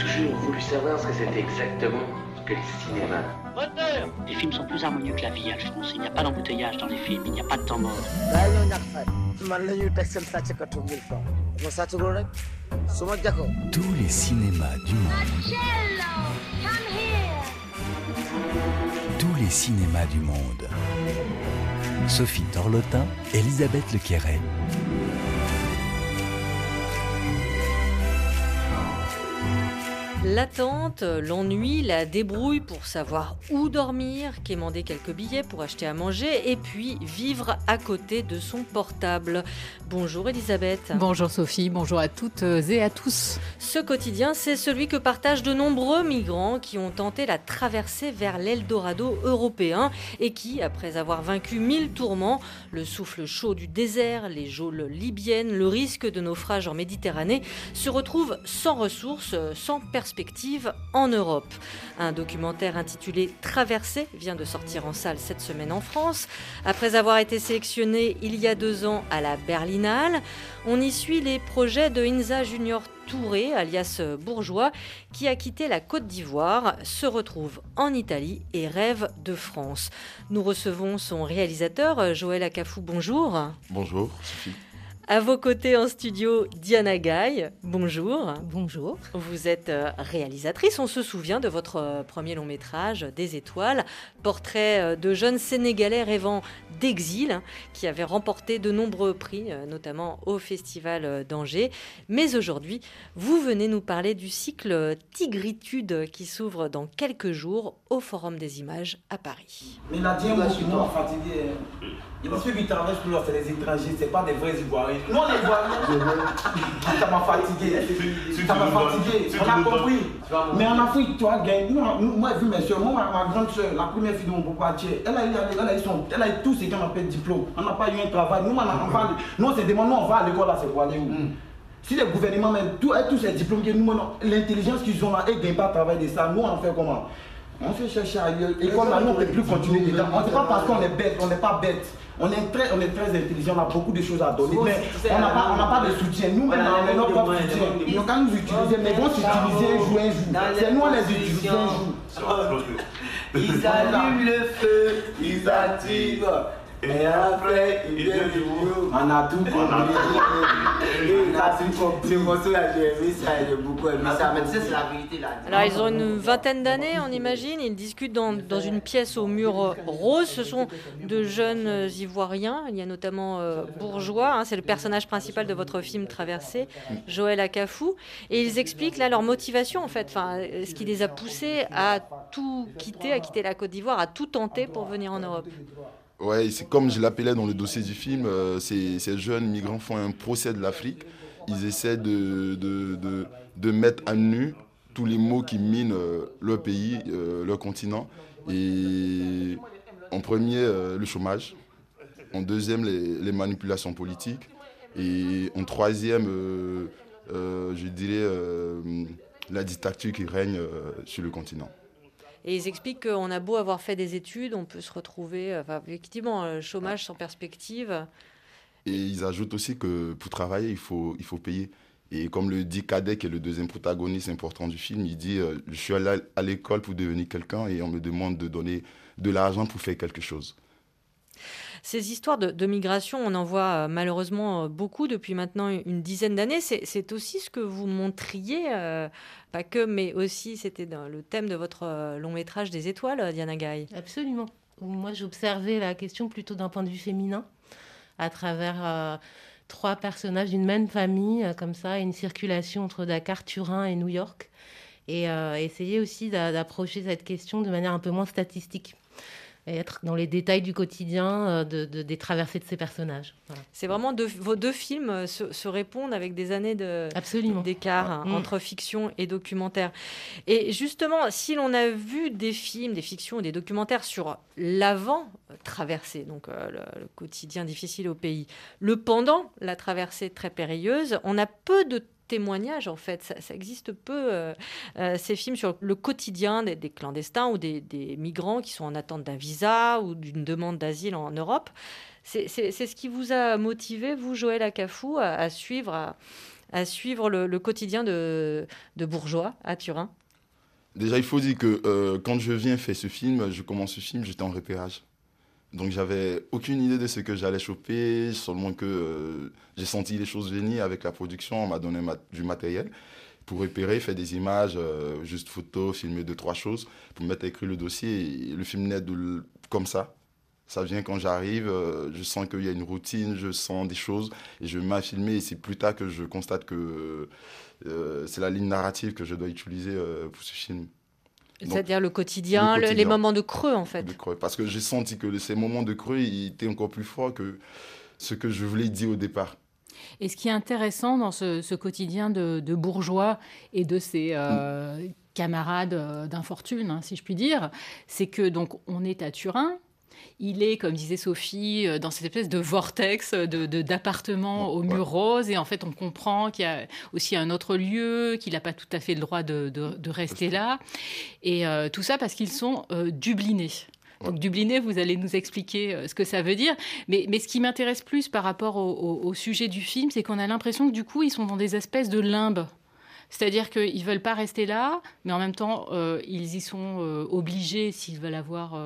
toujours voulu savoir ce que c'était exactement que le cinéma. Moteur! Les films sont plus harmonieux que la vie, Alphonse. Il n'y a pas d'embouteillage dans les films, il n'y a pas de temps mort. Tous les cinémas du monde. Tous les cinémas du monde. Sophie Torlotin, Elisabeth Lequéret. L'attente, l'ennui, la débrouille pour savoir où dormir, quémander quelques billets pour acheter à manger et puis vivre à côté de son portable. Bonjour Elisabeth. Bonjour Sophie, bonjour à toutes et à tous. Ce quotidien, c'est celui que partagent de nombreux migrants qui ont tenté la traversée vers l'Eldorado européen et qui, après avoir vaincu 1000 tourments, le souffle chaud du désert, les geôles libyennes, le risque de naufrage en Méditerranée, se retrouvent sans ressources, sans perspective en Europe. Un documentaire intitulé Traversée vient de sortir en salle cette semaine en France. Après avoir été sélectionné il y a 2 ans à la Berlinale, on y suit les projets de Inza Junior Touré, alias Bourgeois, qui a quitté la Côte d'Ivoire, se retrouve en Italie et rêve de France. Nous recevons son réalisateur, Joël Akafou. Bonjour. Bonjour, Sophie. À vos côtés en studio, Diana Gaye. Bonjour. Bonjour. Vous êtes réalisatrice. On se souvient de votre premier long métrage, Des étoiles, portrait de jeunes Sénégalais rêvant d'exil, qui avait remporté de nombreux prix, notamment au Festival d'Angers. Mais aujourd'hui, vous venez nous parler du cycle Tigritude qui s'ouvre dans quelques jours au Forum des Images à Paris. Mais il a dit un mot qui m'a fatigué. Il dit ceux qui traversent pour leur, c'est les étrangers, c'est pas des vrais Ivoiriens. Non, les Ivoiriens, ça m'a fatigué. Ça m'a fatigué, on a compris. Mais en Afrique, tu as gagné. Moi, j'ai vu mes soeurs, moi, ma grande soeur, la première fille de mon papa, elle a eu tout ce qu'on appelle diplôme. On n'a pas eu un travail. Nous, on se demande, nous, on va à l'école, là, c'est pour aller où? Si les gouvernements, même, tous ces diplômes, l'intelligence qu'ils ont là, ils ne gagnent pas à travailler de ça. Nous, on fait comment? On se cherche ailleurs. L'école, là, nous, on ne peut plus continuer dedans. On ne sait pas parce qu'on est bête, on n'est pas bête. On est très intelligent, on a beaucoup de choses à donner, mais on n'a pas de soutien. Nous-mêmes, on a notre propre soutien. Donc quand nous utilisons, mais vont s'utiliser un jour. C'est nous, on les utilise un jour. Ils allument le feu, ils activent. Et après, il vient du boulot. On a tout compris. On a tout compris. C'est pour ça que j'ai aimé ça, j'ai beaucoup aimé ça. Mais tu sais, c'est la vérité là. Alors, ils ont une vingtaine d'années, on imagine. Ils discutent dans une pièce au mur rose. Ce sont de jeunes Ivoiriens. Il y a notamment Bourgeois. C'est le personnage principal de votre film Traversée, Joël Akafou. Et ils expliquent là leur motivation, en fait. Ce qui les a poussés à tout quitter, à quitter la Côte d'Ivoire, à tout tenter pour venir en Europe. Ouais, c'est comme je l'appelais dans le dossier du film, ces jeunes migrants font un procès de l'Afrique. Ils essaient de mettre à nu tous les maux qui minent leur pays, leur continent. Et en premier, le chômage. En deuxième, les manipulations politiques. Et en troisième, je dirais, la dictature qui règne sur le continent. Et ils expliquent qu'on a beau avoir fait des études, on peut se retrouver, effectivement, chômage sans perspective. Et ils ajoutent aussi que pour travailler, il faut payer. Et comme le dit Cadet, qui est le deuxième protagoniste important du film, il dit « Je suis allé à l'école pour devenir quelqu'un et on me demande de donner de l'argent pour faire quelque chose ». Ces histoires de migration, on en voit malheureusement beaucoup depuis maintenant une dizaine d'années. C'est aussi ce que vous montriez, pas que, mais aussi c'était dans le thème de votre long métrage Des étoiles, Diana Gaye. Absolument. Moi, j'observais la question plutôt d'un point de vue féminin, à travers 3 personnages d'une même famille, comme ça, une circulation entre Dakar, Turin et New York, et essayer aussi d'approcher cette question de manière un peu moins statistique. Et être dans les détails du quotidien des traversées de ces personnages. Voilà. C'est vraiment vos 2 films se répondent avec des années d'écart entre fiction et documentaire. Et justement, si l'on a vu des films, des fictions ou des documentaires sur l'avant-traversée, donc le quotidien difficile au pays, le pendant, la traversée très périlleuse, on a peu de témoignages, en fait. Ça existe peu, ces films sur le quotidien des clandestins ou des migrants qui sont en attente d'un visa ou d'une demande d'asile en Europe. C'est ce qui vous a motivé, vous, Joël Akafou, à suivre, à suivre le quotidien de bourgeois à Turin? Déjà, il faut dire que quand je viens faire ce film, je commence ce film, j'étais en repérage. Donc, j'avais aucune idée de ce que j'allais choper, seulement que j'ai senti les choses venir avec la production. On m'a donné du matériel pour repérer, faire des images, juste photos, filmer 2-3 choses, pour mettre à écrire le dossier. Et le film naît comme ça. Ça vient quand j'arrive, je sens qu'il y a une routine, je sens des choses, et je me mets à filmer. Et c'est plus tard que je constate que c'est la ligne narrative que je dois utiliser pour ce film. C'est-à-dire le quotidien, les moments de creux, en fait. De creux, parce que j'ai senti que ces moments de creux, ils étaient encore plus forts que ce que je voulais dire au départ. Et ce qui est intéressant dans ce quotidien de bourgeois et de ses camarades d'infortune, hein, si je puis dire, c'est que donc on est à Turin. Il est, comme disait Sophie, dans cette espèce de vortex d'appartements aux murs roses. Et en fait, on comprend qu'il y a aussi un autre lieu, qu'il n'a pas tout à fait le droit de rester là. Et tout ça parce qu'ils sont dublinés. Donc, dublinés, vous allez nous expliquer ce que ça veut dire. Mais ce qui m'intéresse plus par rapport au sujet du film, c'est qu'on a l'impression que du coup, ils sont dans des espèces de limbes. C'est-à-dire qu'ils ne veulent pas rester là, mais en même temps, ils y sont obligés s'ils veulent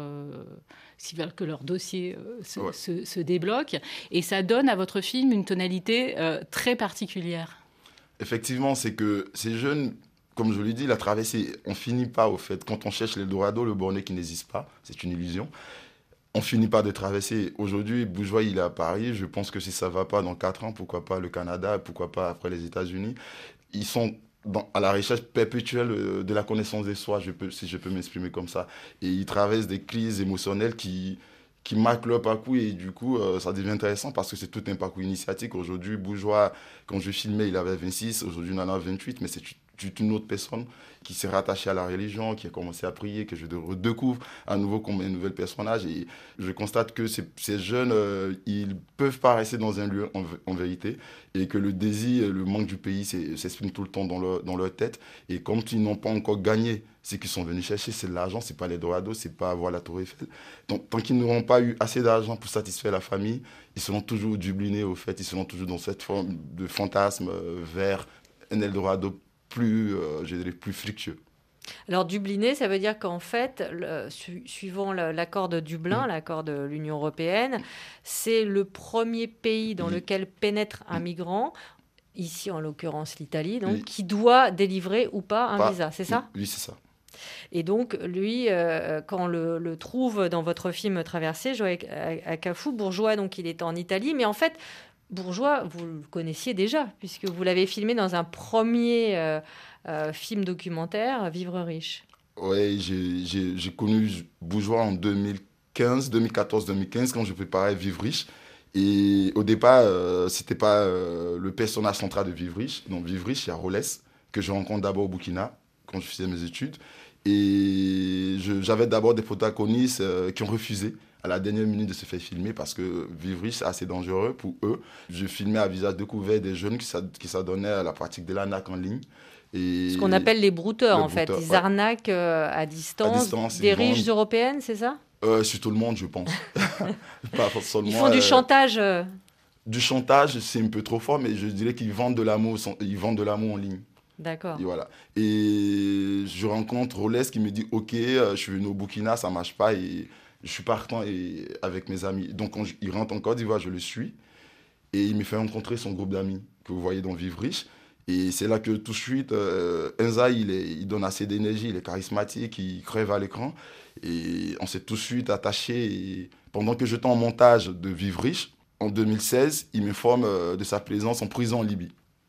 s'ils veulent que leur dossier se débloque. Et ça donne à votre film une tonalité très particulière. Effectivement, c'est que ces jeunes, comme je l'ai dit, la traversée, on ne finit pas au fait. Quand on cherche l'Eldorado, le borné qui n'existe pas, c'est une illusion. On ne finit pas de traverser. Aujourd'hui, Bourgeois, il est à Paris. Je pense que si ça ne va pas dans 4 ans, pourquoi pas le Canada, pourquoi pas après les États-Unis. Ils sont à la recherche perpétuelle de la connaissance de soi, si je peux m'exprimer comme ça. Et ils traversent des crises émotionnelles qui marquent leur parcours et du coup, ça devient intéressant parce que c'est tout un parcours initiatique. Aujourd'hui, Bourgeois, quand je filmais, il avait 26, aujourd'hui, il en a 28, mais c'est une autre personne qui s'est rattachée à la religion, qui a commencé à prier, que je redécouvre à nouveau comme un nouvel personnage. Et je constate que ces jeunes, ils ne peuvent pas rester dans un lieu en vérité et que le désir, le manque du pays s'exprime tout le temps dans leur tête. Et comme ils n'ont pas encore gagné ce qu'ils sont venus chercher, c'est de l'argent, ce n'est pas l'Eldorado, ce n'est pas avoir la Tour Eiffel. Donc, tant qu'ils n'auront pas eu assez d'argent pour satisfaire la famille, ils seront toujours dublinés au fait, ils seront toujours dans cette forme de fantasme vers un Eldorado plus fructueux. Alors, dubliné, ça veut dire qu'en fait, suivant l'accord de Dublin, l'accord de l'Union européenne, c'est le premier pays dans lequel pénètre un migrant, ici en l'occurrence l'Italie, donc, qui doit délivrer ou pas un visa, c'est ça ? Oui, c'est ça. Et donc, lui, quand on le trouve dans votre film Traversée, joué à Cafu, Bourgeois, donc il est en Italie, mais en fait, Bourgeois, vous le connaissiez déjà, puisque vous l'avez filmé dans un premier film documentaire, Vivre riche. Oui, j'ai connu Bourgeois en 2014-2015, quand je préparais Vivre riche. Et au départ, ce n'était pas le personnage central de Vivre riche. Dans Vivre riche, il y a Rolles, que je rencontre d'abord au Burkina, quand je faisais mes études. Et j'avais d'abord des protagonistes qui ont refusé à la dernière minute de se faire filmer parce que Vivre riche, c'est assez dangereux pour eux. Je filmais à visage découvert des jeunes qui s'adonnaient à la pratique de l'arnaque en ligne. Et ce qu'on appelle les brouteurs, en fait. Ils arnaquent à distance des riches européennes, c'est ça ? Sur tout le monde, je pense. Pas seulement, ils font du chantage. Du chantage, c'est un peu trop fort, mais je dirais qu'ils vendent de l'amour en ligne. D'accord. Et voilà. Et je rencontre Rolles qui me dit « Ok, je suis venu au Burkina, ça ne marche pas et je suis partant avec mes amis. » Donc, quand il rentre en Côte d'Ivoire, je le suis. Et il me fait rencontrer son groupe d'amis que vous voyez dans Vivre riche. Et c'est là que tout de suite, Enza, il donne assez d'énergie, il est charismatique, il crève à l'écran. Et on s'est tout de suite attaché. Et pendant que j'étais en montage de Vivre riche, en 2016, il m'informe de sa présence en prison en Libye.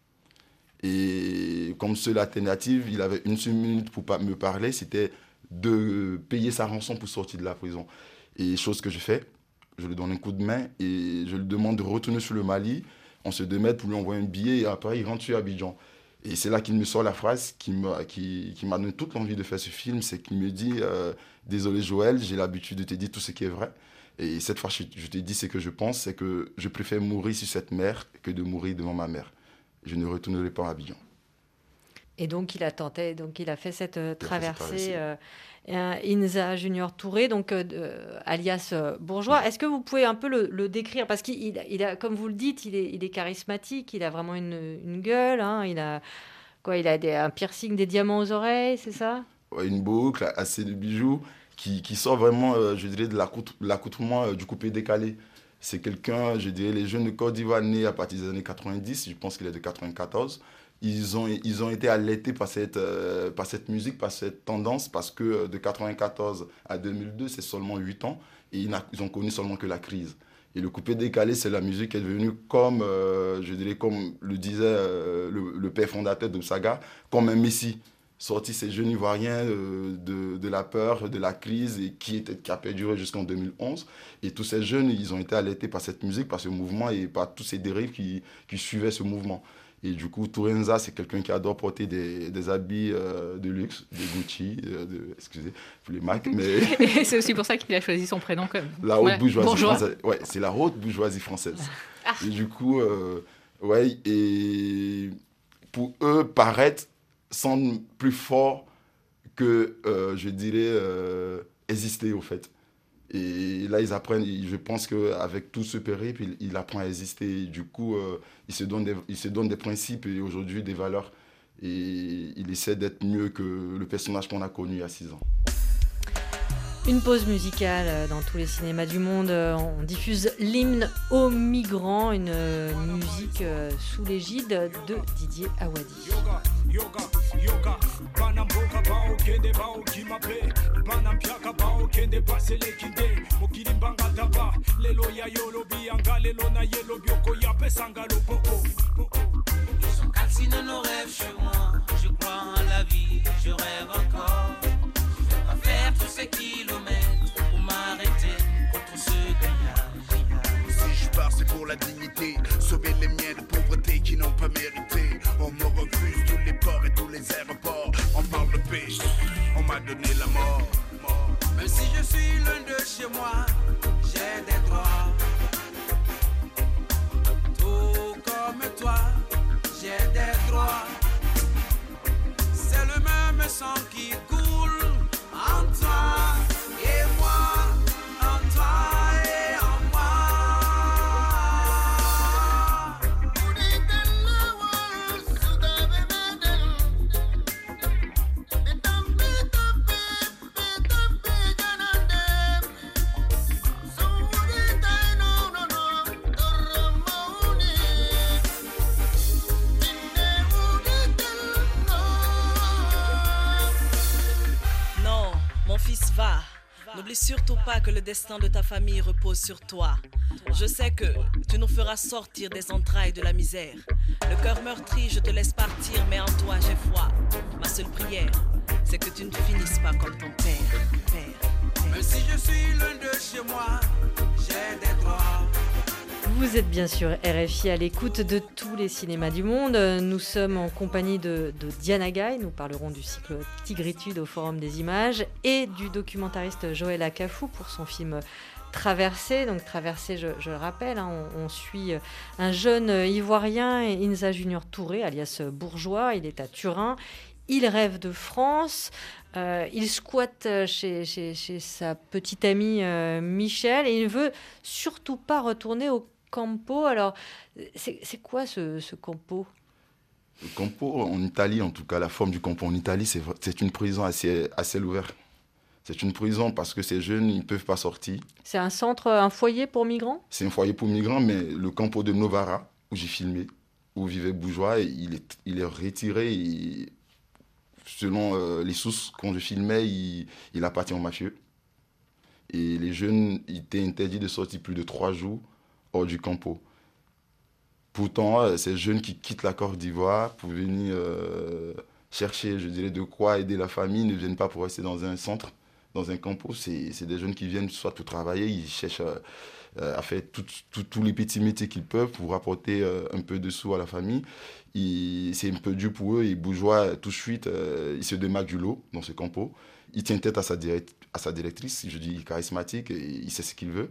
Et comme seule alternative, il avait une seule minute pour me parler, c'était de payer sa rançon pour sortir de la prison. Et chose que je fais, je lui donne un coup de main et je lui demande de retourner sur le Mali. On se démet pour lui envoyer un billet et après il rentre sur Abidjan. Et c'est là qu'il me sort la phrase qui m'a donné toute l'envie de faire ce film, c'est qu'il me dit « Désolé Joël, j'ai l'habitude de te dire tout ce qui est vrai. Et cette fois, je te dis ce que je pense, c'est que je préfère mourir sur cette mer que de mourir devant ma mère. Je ne retournerai pas à Abidjan. » Et donc il a fait cette traversée. Inza Junior Touré, donc alias Bourgeois. Est-ce que vous pouvez un peu le décrire? Parce qu'il a, comme vous le dites, il est charismatique, il a vraiment une gueule, hein, il a un piercing, des diamants aux oreilles, c'est ça? Ouais, une boucle, assez de bijoux, qui sort vraiment, je dirais, de l'accoutrement du coupé décalé. C'est quelqu'un, je dirais, les jeunes de Côte d'Ivoire nés à partir des années 90, je pense qu'il est de 94, ils ont été alertés par cette musique, par cette tendance, parce que de 94 à 2002, c'est seulement 8 ans, et ils ont connu seulement que la crise. Et le coupé décalé, c'est la musique qui est devenue comme, je dirais, comme le disait le père fondateur de Saga, comme un messie. Sorti ces jeunes Ivoiriens de la peur, de la crise, et qui a perduré jusqu'en 2011. Et tous ces jeunes, ils ont été alertés par cette musique, par ce mouvement et par tous ces dérives qui suivaient ce mouvement. Et du coup, Tourenza, c'est quelqu'un qui adore porter des habits de luxe, des Gucci, excusez, pour les marques. Mais c'est aussi pour ça qu'il a choisi son prénom comme la haute bourgeoisie française. Ouais, c'est la haute bourgeoisie française. Et du coup, et pour eux, paraître semble plus fort que, je dirais, exister, au fait. Et là, ils apprennent, je pense qu'avec tout ce périple, il apprend à exister. Et du coup, il se donne des principes et aujourd'hui des valeurs. Et il essaie d'être mieux que le personnage qu'on a connu il y a 6 ans. Une pause musicale dans tous les cinémas du monde. On diffuse l'hymne aux migrants, une musique sous l'égide de Didier Awadi. Yoga, banamboka bao kende bao kimape, banampiaka bao kende basele kinde, mokilimbanga daba, lelo ya yolo bianga, lelo na yelo bioko ya pesanga lo poko. Ils sont calcinés nos rêves chez moi, je crois en la vie, je rêve encore. Je vais pas faire tous ces kilomètres pour m'arrêter contre ce grillage. Si je pars c'est pour la dignité, sauver les miens de pauvreté qui n'ont pas mérité. On me refuse tous les ports et tous les aéroports. On parle de paix, on m'a donné la mort. Même si je suis loin de chez moi, j'ai des droits. Tout comme toi, j'ai des droits. C'est le même sang qui coule en toi et moi, en toi et en moi. N'oublie surtout pas que le destin de ta famille repose sur toi. Je sais que tu nous feras sortir des entrailles de la misère. Le cœur meurtri, je te laisse partir, mais en toi j'ai foi. Ma seule prière, c'est que tu ne finisses pas comme ton père. Même si je suis loin de chez moi, j'ai des droits. Vous êtes bien sûr RFI à l'écoute de tous les cinémas du monde. Nous sommes en compagnie de Diana Gaye. Nous parlerons du cycle Tigritude au Forum des Images et du documentariste Joël Akafou pour son film Traversée. Donc Traversée, je le rappelle, hein, on suit un jeune Ivoirien, Inza Junior Touré, alias Bourgeois. Il est à Turin. Il rêve de France. Il squatte chez sa petite amie Michel et il ne veut surtout pas retourner au campo. Alors, c'est quoi ce campo? Le campo, en Italie, en tout cas, la forme du campo en Italie, c'est une prison à ciel ouvert. C'est une prison parce que ces jeunes, ils ne peuvent pas sortir. C'est un centre, un foyer pour migrants? C'est un foyer pour migrants, mais le campo de Novara, où j'ai filmé, où vivait Bourgeois, il est retiré. Et, selon les sources, quand je filmais, il appartient aux mafieux. Et les jeunes étaient interdits de sortir plus de 3 jours hors du campo. Pourtant, ces jeunes qui quittent la Côte d'Ivoire pour venir chercher, je dirais, de quoi aider la famille, ne viennent pas pour rester dans un centre, dans un campo. C'est des jeunes qui viennent soit pour travailler, ils cherchent à faire tous les petits métiers qu'ils peuvent pour apporter un peu de sous à la famille. C'est un peu dur pour eux. Et Bourgeois, tout de suite, il se démarque du lot dans ce campo. Il tient tête à sa directrice, je dis charismatique, et il sait ce qu'il veut.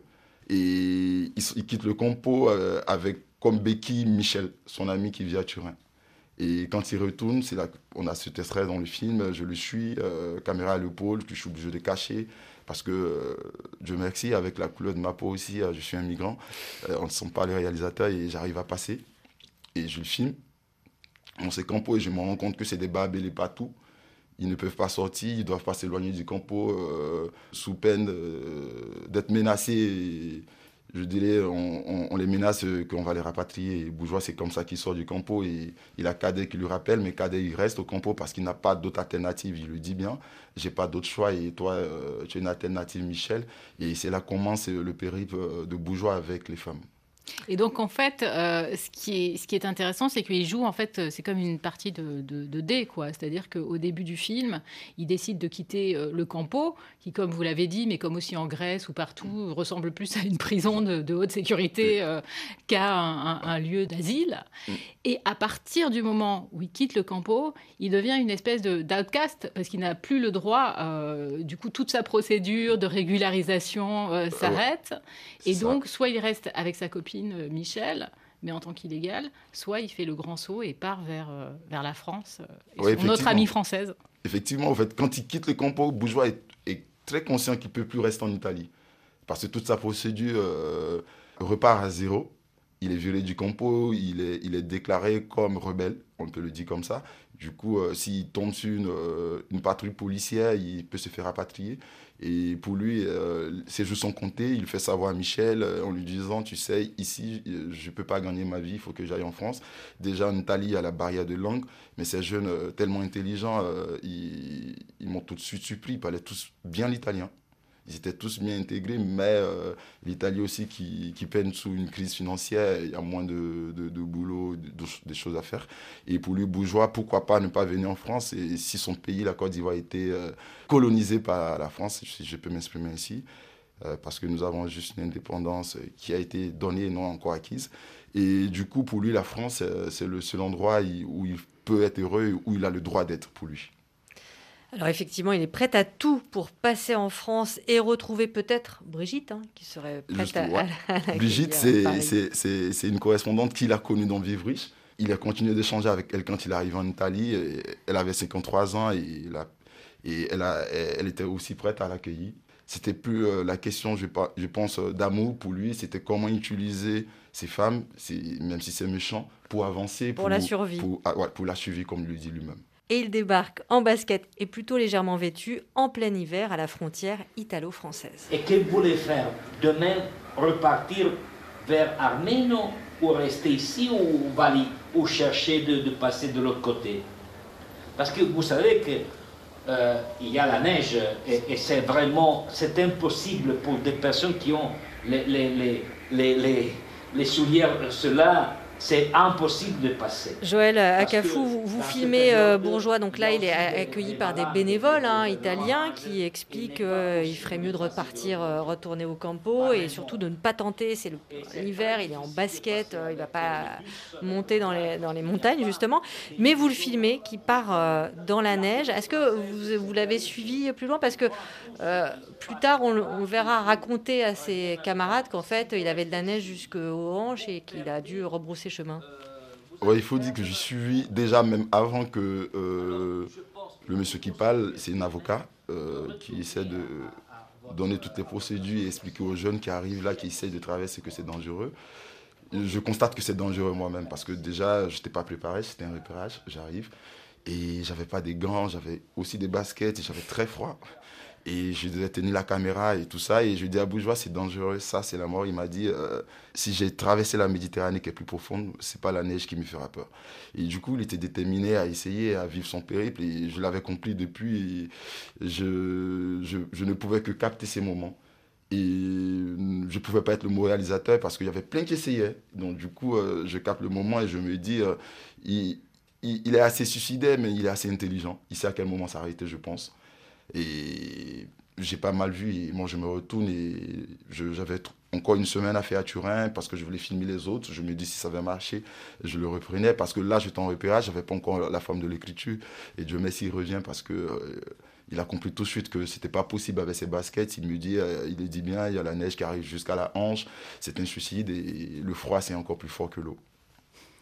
Et il quitte le campo avec comme béquille Michel, son ami qui vit à Turin. Et quand il retourne, on a cet extrait dans le film, je le suis, caméra à l'épaule, je suis obligé de cacher. Parce que, Dieu merci, avec la couleur de ma peau aussi, je suis un migrant. On ne sent pas les réalisateurs et j'arrive à passer. Et je le filme. On s'est campo et je me rends compte que c'est des babes et les patous. Ils ne peuvent pas sortir, ils ne doivent pas s'éloigner du campo sous peine d'être menacés. Et, je dirais, on les menace qu'on va les rapatrier. Et Bourgeois, c'est comme ça qu'il sort du campo. Et il a Cadet qui lui rappelle, mais Cadet, il reste au campo parce qu'il n'a pas d'autre alternative. Il le dit bien, j'ai pas d'autre choix. Et toi, tu es une alternative, Michel. Et c'est là qu'on commence le périple de Bourgeois avec les femmes. Et donc, en fait, ce qui est intéressant, c'est qu'il joue, en fait, c'est comme une partie de dés, quoi. C'est-à-dire qu'au début du film, il décide de quitter le campo, qui, comme vous l'avez dit, mais comme aussi en Grèce ou partout, ressemble plus à une prison de haute sécurité qu'à un lieu d'asile. Et à partir du moment où il quitte le campo, il devient une espèce d'outcast, parce qu'il n'a plus le droit, du coup, toute sa procédure de régularisation s'arrête. Et donc, soit il reste avec sa copine, Michel, mais en tant qu'illégal, soit il fait le grand saut et part vers la France et son autre amie française. Effectivement, en fait, quand il quitte le campo, Bourgeois est très conscient qu'il ne peut plus rester en Italie. Parce que toute sa procédure repart à zéro. Il est viré du campo, il est déclaré comme rebelle, on peut le dire comme ça. Du coup, s'il tombe sur une patrouille policière, il peut se faire rapatrier. Et pour lui, ses jours sont comptés. Il fait savoir à Michel en lui disant, tu sais, ici, je ne peux pas gagner ma vie, il faut que j'aille en France. Déjà, en Italie, il y a la barrière de langue. Mais ces jeunes tellement intelligents, ils m'ont tout de suite surpris. Ils parlaient tous bien l'italien. Ils étaient tous bien intégrés, mais l'Italie aussi qui peine sous une crise financière, il y a moins de boulot, des choses à faire. Et pour lui, Bourgeois, pourquoi pas ne pas venir en France? Et si son pays, la Côte d'Ivoire, était colonisé par la France, si je peux m'exprimer ainsi, parce que nous avons juste une indépendance qui a été donnée et non encore acquise. Et du coup, pour lui, la France, c'est le seul endroit où il peut être heureux, où il a le droit d'être pour lui. Alors effectivement, il est prêt à tout pour passer en France et retrouver peut-être Brigitte, qui serait prête à l'accueillir. Brigitte, c'est une correspondante qu'il a connue dans Vivre Riche. Il a continué d'échanger avec elle quand il est arrivé en Italie. Elle avait 53 ans et elle était aussi prête à l'accueillir. C'était plus la question, je pense, d'amour pour lui. C'était comment utiliser ces femmes, même si c'est méchant, pour avancer. Pour la survie. Pour la survie, comme il le dit lui-même. Et il débarque en basket et plutôt légèrement vêtu en plein hiver à la frontière italo-française. Et que voulez faire demain, repartir vers Arménie ou rester ici ou chercher de passer de l'autre côté? Parce que vous savez qu'il y a la neige et c'est impossible pour des personnes qui ont les souliers ceux-là. C'est impossible de passer. Joël Acafou, vous filmez Bourgeois, donc là il est accueilli par des bénévoles italiens qui expliquent qu'il ferait mieux de retourner au campo et surtout de ne pas tenter, c'est l'hiver, il est en basket, il ne va pas monter dans les montagnes justement, mais vous le filmez qui part dans la neige. Est-ce que vous l'avez suivi plus loin? Parce que plus tard on verra raconter à ses camarades qu'en fait il avait de la neige jusqu'aux hanches et qu'il a dû rebrousser chemin. Ouais, il faut dire que j'ai suivi déjà même avant que le monsieur qui parle, c'est un avocat qui essaie de donner toutes les procédures et expliquer aux jeunes qui arrivent là, qui essaient de traverser, que c'est dangereux. Je constate que c'est dangereux moi-même parce que déjà je n'étais pas préparé, c'était un repérage, j'arrive et j'avais pas des gants, j'avais aussi des baskets et j'avais très froid. Et je devais tenir la caméra et tout ça. Et je dis à Bourgeois, c'est dangereux, ça, c'est la mort. Il m'a dit, si j'ai traversé la Méditerranée qui est plus profonde, c'est pas la neige qui me fera peur. Et du coup, il était déterminé à essayer, à vivre son périple. Et je l'avais compris depuis. Et je ne pouvais que capter ces moments. Et je ne pouvais pas être le mauvais réalisateur parce qu'il y avait plein qui essayaient. Donc du coup, je capte le moment et je me dis, il est assez suicidaire, mais il est assez intelligent. Il sait à quel moment s'arrêter, je pense. Et j'ai pas mal vu, et moi je me retourne et j'avais encore une semaine à faire à Turin parce que je voulais filmer les autres. Je me dis si ça avait marché, je le reprenais parce que là j'étais en repérage, j'avais pas encore la forme de l'écriture et Dieu merci il revient parce que il a compris tout de suite que c'était pas possible avec ses baskets. Il me dit, il dit bien, il y a la neige qui arrive jusqu'à la hanche, c'est un suicide et le froid c'est encore plus fort que l'eau.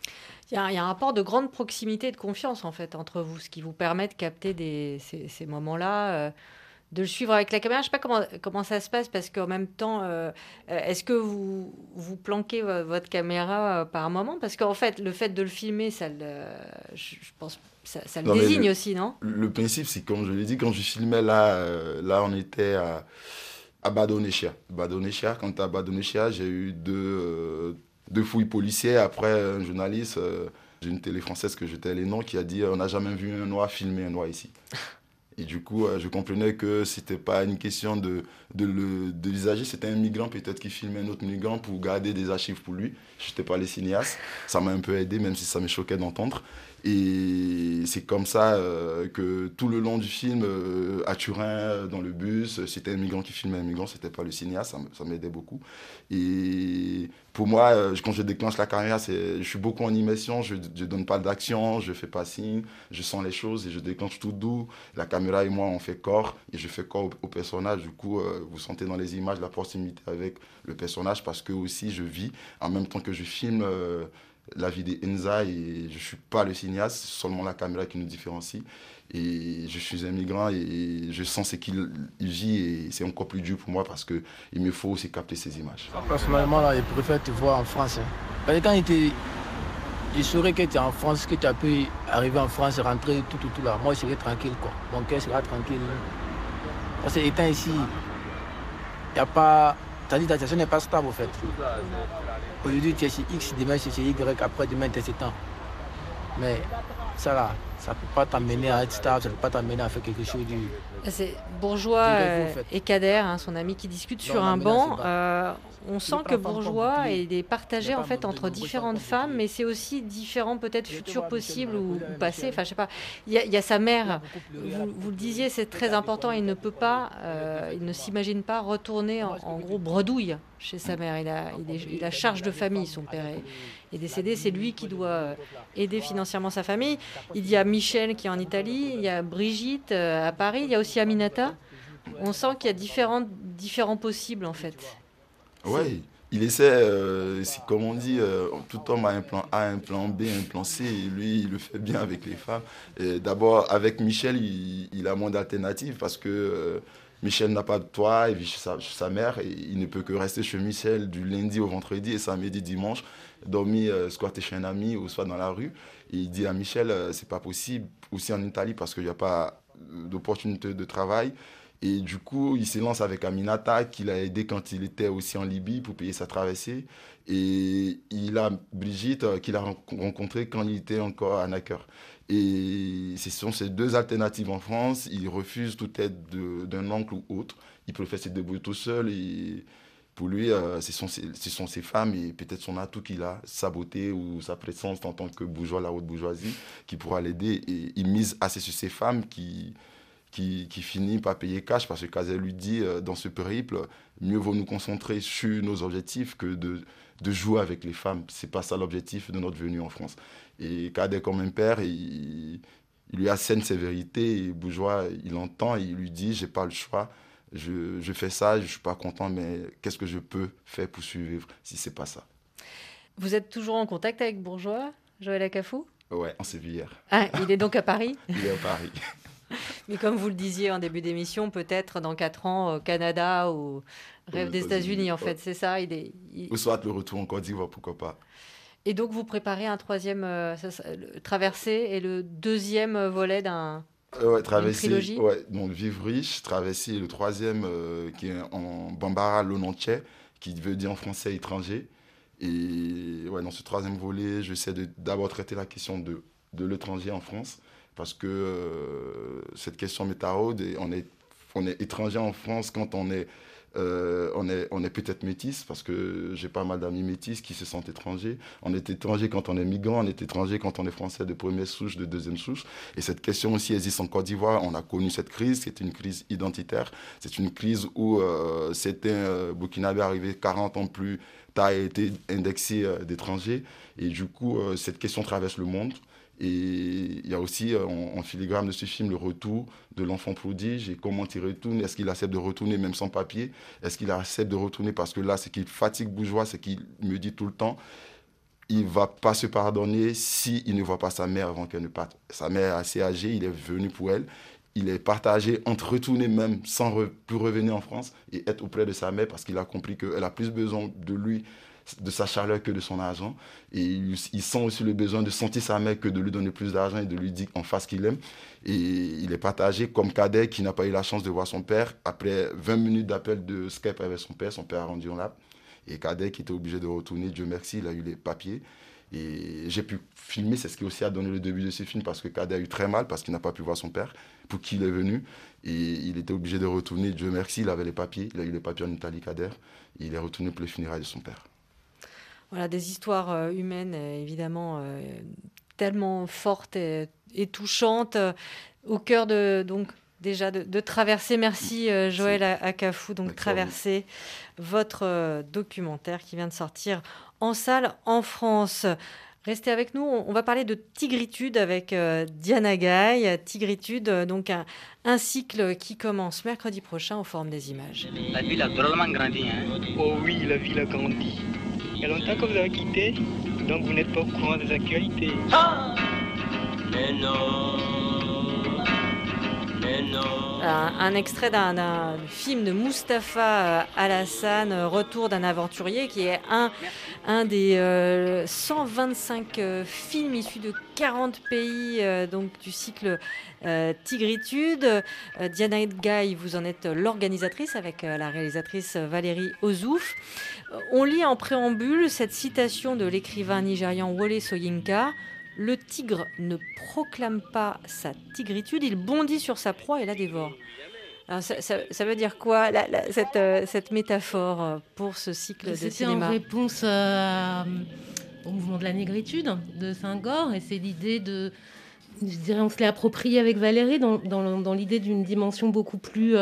Il y a un rapport de grande proximité et de confiance, en fait, entre vous, ce qui vous permet de capter ces moments-là, de le suivre avec la caméra. Je ne sais pas comment ça se passe, parce qu'en même temps, est-ce que vous planquez votre caméra par moment? Parce qu'en fait, le fait de le filmer, je pense, ça le désigne aussi, non? Le principe, c'est comme je l'ai dit, quand je filmais là on était à Badonechea. Quand à Badonechea, j'ai eu deux fouilles policières. Après, un journaliste d'une télé française que j'étais les noms qui a dit on n'a jamais vu un noir filmer un noir ici. Et du coup, je comprenais que c'était pas une question de l'usager, c'était un migrant peut-être qui filmait un autre migrant pour garder des archives pour lui. Je n'étais pas les cinéastes. Ça m'a un peu aidé, même si ça me choquait d'entendre. Et c'est comme ça que tout le long du film, à Turin, dans le bus, c'était un migrant qui filmait un migrant, c'était pas le cinéaste, ça m'aidait beaucoup. Et pour moi, quand je déclenche la caméra, je suis beaucoup en immersion, je ne donne pas d'action, je fais pas signe, je sens les choses et je déclenche tout doux. La caméra et moi, on fait corps et je fais corps au personnage. Du coup, vous sentez dans les images la proximité avec le personnage parce que aussi je vis en même temps que je filme la vie d'Enza et je ne suis pas le cinéaste, c'est seulement la caméra qui nous différencie. Et je suis un migrant et je sens ce qu'il vit et c'est encore plus dur pour moi parce qu'il me faut aussi capter ces images. Personnellement, là, je préfère te voir en France. Parce que quand je saurais que tu es en France, que tu as pu arriver en France, rentrer tout là, moi je serais tranquille, quoi. Mon cœur sera tranquille. Parce que étant ici, il n'y a pas... C'est-à-dire que ta situation n'est pas stable, en fait. Aujourd'hui, tu es chez X, demain, tu es chez Y, après, demain, tu es chez temps. Mais ça, là, ça ne peut pas t'amener à être stable, ça ne peut pas t'amener à faire quelque chose du... C'est Bourgeois et Kader, son ami, qui discutent sur un banc. On sent que Bourgeois est partagé en fait entre différentes femmes, mais c'est aussi différents peut-être futurs possibles ou passés. Enfin, je sais pas. Il y a sa mère. Vous le disiez, c'est très important. Il ne peut pas, il ne s'imagine pas retourner en gros bredouille chez sa mère. Il a charge de famille. Son père est décédé. C'est lui qui doit aider financièrement sa famille. Il y a Michel qui est en Italie. Il y a Brigitte à Paris. Il y a aussi Aminata. On sent qu'il y a différents possibles en fait. Oui, il essaie, c'est comme on dit, tout homme a un plan A, un plan B, un plan C, et lui, il le fait bien avec les femmes. D'abord, avec Michel, il a moins d'alternatives parce que Michel n'a pas de toit, il vit chez sa mère, et il ne peut que rester chez Michel du lundi au vendredi et samedi, dimanche, dormir, squatter chez un ami ou soit dans la rue. Et il dit à Michel, c'est pas possible, aussi en Italie, parce qu'il n'y a pas d'opportunité de travail. Et du coup, il se lance avec Aminata, qu'il a aidé quand il était aussi en Libye pour payer sa traversée. Et il a Brigitte, qu'il a rencontrée quand il était encore à Nacker. Et ce sont ces deux alternatives en France. Il refuse toute aide d'un oncle ou autre. Il préfère se débrouiller tout seul. Et pour lui, ce sont ses femmes et peut-être son atout qu'il a, sa beauté ou sa présence en tant que bourgeois, la haute bourgeoisie, qui pourra l'aider. Et il mise assez sur ces femmes qui finit par payer cash parce que Kader lui dit dans ce périple, mieux vaut nous concentrer sur nos objectifs que de jouer avec les femmes. C'est pas ça l'objectif de notre venue en France. Et Kader comme un père, il lui assène ses vérités et Bourgeois, il entend et il lui dit, j'ai pas le choix, je fais ça, je suis pas content, mais qu'est-ce que je peux faire pour survivre si c'est pas ça? Vous êtes toujours en contact avec Bourgeois, Joël Akafou? Ouais, on s'est vu hier. Ah, il est donc à Paris? Il est à Paris. Mais comme vous le disiez en début d'émission, peut-être dans 4 ans au Canada ou rêve des États-Unis, en fait, c'est ça. Ou soit le retour en Côte d'Ivoire, pourquoi pas. Et donc vous préparez un troisième traversée et le deuxième volet d'une trilogie. Ouais, donc Vivre riche, Traversée, le troisième qui est en Bambara Lononche, qui veut dire en français étranger. Et ouais, dans ce troisième volet, j'essaie d'abord traiter la question de l'étranger en France. Parce que cette question me taraude et on est étranger en France quand on est peut-être métis, parce que j'ai pas mal d'amis métis qui se sentent étrangers. On est étranger quand on est migrant, on est étranger quand on est français de première souche, de deuxième souche. Et cette question aussi existe en Côte d'Ivoire. On a connu cette crise, c'est une crise identitaire. C'est une crise où certains Burkinabés arrivés 40 ans plus tard a été indexé d'étrangers. Et du coup, cette question traverse le monde. Et il y a aussi en filigrane de ce film le retour de l'enfant prodige et comment il retourne. Est-ce qu'il accepte de retourner même sans papier? Est-ce qu'il accepte de retourner parce que là, ce qui fatigue Bourgeois, c'est qu'il me dit tout le temps, il ne va pas se pardonner s'il ne voit pas sa mère avant qu'elle ne parte. Sa mère est assez âgée, il est venu pour elle. Il est partagé entre retourner même sans plus revenir en France et être auprès de sa mère parce qu'il a compris qu'elle a plus besoin de lui, de sa chaleur que de son argent. Et il sent aussi le besoin de sentir sa mère que de lui donner plus d'argent et de lui dire en face qu'il aime. Et il est partagé comme Cadet qui n'a pas eu la chance de voir son père. Après 20 minutes d'appel de Skype avec son père a rendu en lab. Et Cadet qui était obligé de retourner, Dieu merci, il a eu les papiers. Et j'ai pu filmer, c'est ce qui aussi a donné le début de ce film, parce que Cadet a eu très mal, parce qu'il n'a pas pu voir son père, pour qui il est venu. Et il était obligé de retourner, Dieu merci, il avait les papiers, il a eu les papiers en Italie, Cadet. Et il est retourné pour les funérailles de son père. Voilà, des histoires humaines, évidemment, tellement fortes et touchantes, au cœur de... Donc, déjà de Traversée. Merci Joël Akafou, donc Traversée, votre documentaire qui vient de sortir en salle en France. Restez avec nous, on va parler de Tigritude avec Diana Gaye. Tigritude, donc un cycle qui commence mercredi prochain au Forum des Images. La ville a drôlement grandi, hein? Oh oui, la ville a grandi. Il y a longtemps que vous avez quitté, donc vous n'êtes pas au courant des actualités. Ah! Mais non. Un extrait d'un film de Mustapha Alassane, Retour d'un aventurier, qui est un des 125 films issus de 40 pays donc du cycle Tigritude. Diana Gaye, vous en êtes l'organisatrice avec la réalisatrice Valérie Ozouf. On lit en préambule cette citation de l'écrivain nigérian Wole Soyinka. Le tigre ne proclame pas sa tigritude, il bondit sur sa proie et la dévore. Alors ça veut dire quoi, cette métaphore pour ce cycle de cinéma ? C'était en réponse au mouvement de la négritude de Senghor, et c'est l'idée de... Je dirais, on se l'est approprié avec Valérie dans l'idée d'une dimension beaucoup plus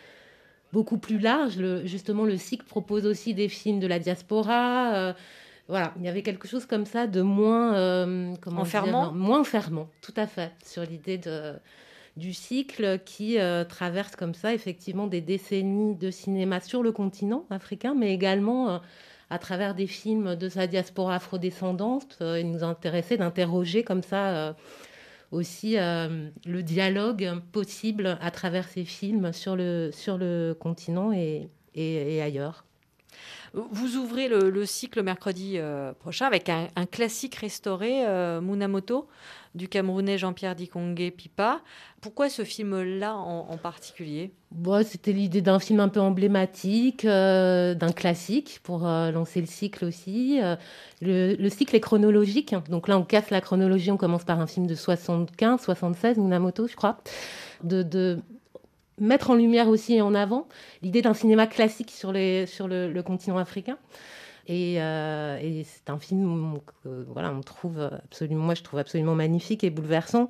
large. Justement, le cycle propose aussi des films de la diaspora... Voilà, il y avait quelque chose comme ça de moins... moins enfermant, tout à fait, sur l'idée du cycle qui traverse comme ça, effectivement, des décennies de cinéma sur le continent africain, mais également à travers des films de sa diaspora afrodescendante. Il nous intéressait d'interroger comme ça aussi le dialogue possible à travers ces films sur le continent et ailleurs. Vous ouvrez le cycle mercredi prochain avec un classique restauré, Munamoto, du Camerounais Jean-Pierre Dikongé Pipa. Pourquoi ce film-là en particulier ? C'était l'idée d'un film un peu emblématique, d'un classique, pour lancer le cycle aussi. Le cycle est chronologique, donc là on casse la chronologie, on commence par un film de 75, 76, Munamoto je crois, de mettre en lumière aussi et en avant l'idée d'un cinéma classique sur le continent africain. Et c'est un film on trouve absolument, moi je trouve absolument magnifique et bouleversant.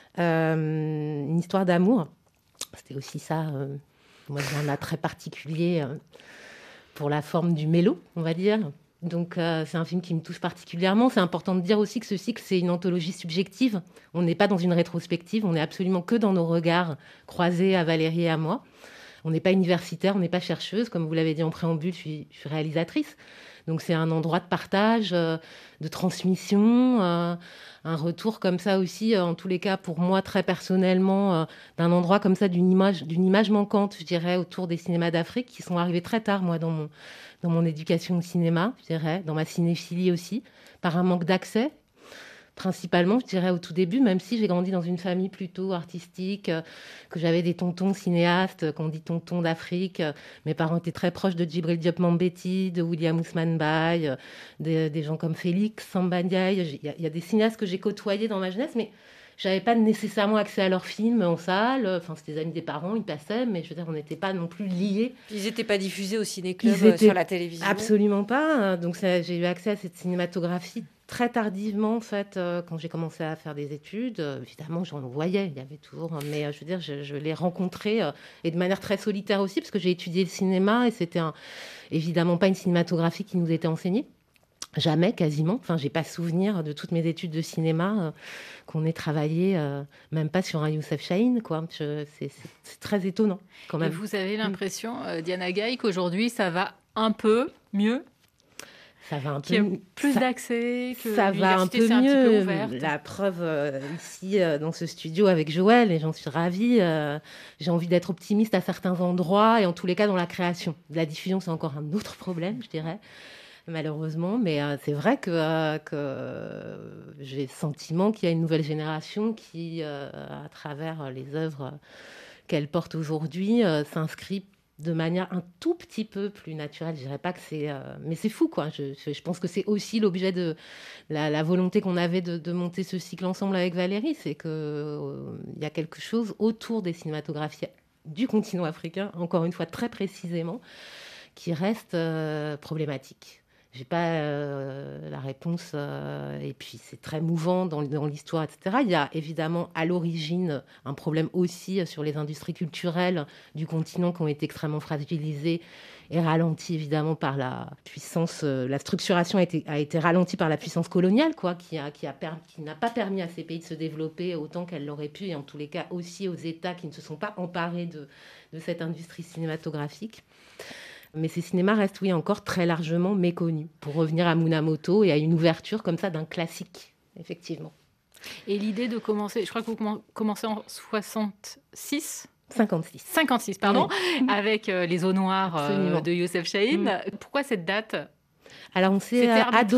Une histoire d'amour. C'était aussi ça. Moi j'ai un attrait particulier pour la forme du mélo, on va dire. Donc c'est un film qui me touche particulièrement. C'est important de dire aussi que ce cycle, c'est une anthologie subjective. On n'est pas dans une rétrospective, on n'est absolument que dans nos regards croisés à Valérie et à moi. On n'est pas universitaire, on n'est pas chercheuse. Comme vous l'avez dit en préambule, je suis réalisatrice. Donc c'est un endroit de partage, de transmission, un retour comme ça aussi, en tous les cas pour moi très personnellement, d'un endroit comme ça, d'une image manquante, je dirais, autour des cinémas d'Afrique qui sont arrivés très tard, moi, dans mon éducation au cinéma, je dirais, dans ma cinéphilie aussi, par un manque d'accès, principalement, je dirais, au tout début, même si j'ai grandi dans une famille plutôt artistique, que j'avais des tontons cinéastes, qu'on dit tontons d'Afrique. Mes parents étaient très proches de Djibril Diop Mambéty, de William Ousmane Baye, des gens comme Félix Samba Ndiaye. Il y a des cinéastes que j'ai côtoyés dans ma jeunesse, mais j'avais pas nécessairement accès à leurs films en salle. Enfin, c'était des amis des parents, ils passaient, mais je veux dire, on n'était pas non plus liés. Ils n'étaient pas diffusés au ciné-club sur la télévision. Absolument pas. Donc j'ai eu accès à cette cinématographie très tardivement, en fait, quand j'ai commencé à faire des études. Évidemment, j'en voyais, il y avait toujours, mais je veux dire, je l'ai rencontré, et de manière très solitaire aussi, parce que j'ai étudié le cinéma, et c'était évidemment pas une cinématographie qui nous était enseignée. Jamais, quasiment. Enfin, j'ai pas souvenir de toutes mes études de cinéma qu'on ait travaillé, même pas sur un Youssef Chahine, quoi. C'est très étonnant, quand même. Et vous avez l'impression, Diana Gaye, qu'aujourd'hui, ça va un peu mieux ? Ça va un qui peu a plus d'accès, que ça va un peu l'université s'est mieux. un petit peu ouverte. La preuve ici dans ce studio avec Joël, et j'en suis ravie. J'ai envie d'être optimiste à certains endroits et en tous les cas dans la création. La diffusion, c'est encore un autre problème, je dirais, malheureusement. Mais c'est vrai que j'ai le sentiment qu'il y a une nouvelle génération qui, à travers les œuvres qu'elle porte aujourd'hui, s'inscrit de manière un tout petit peu plus naturelle. Je dirais pas que c'est... mais c'est fou, quoi. Je pense que c'est aussi l'objet de la volonté qu'on avait de monter ce cycle ensemble avec Valérie. C'est qu'il y a quelque chose autour des cinématographies du continent africain, encore une fois très précisément, qui reste problématique. J'ai pas la réponse, et puis c'est très mouvant dans l'histoire, etc. Il y a évidemment à l'origine un problème aussi sur les industries culturelles du continent qui ont été extrêmement fragilisées et ralenties évidemment par la puissance. La structuration a été ralentie par la puissance coloniale, quoi, qui n'a pas permis à ces pays de se développer autant qu'elle l'aurait pu, et en tous les cas aussi aux États qui ne se sont pas emparés de cette industrie cinématographique. Mais ces cinémas restent, oui, encore très largement méconnus, pour revenir à Munamoto et à une ouverture comme ça d'un classique, effectivement. Et l'idée de commencer, je crois que vous commencez en 56 56, pardon, oui. Avec les eaux noires de Youssef Chahine. Pourquoi cette date ? Alors, on s'est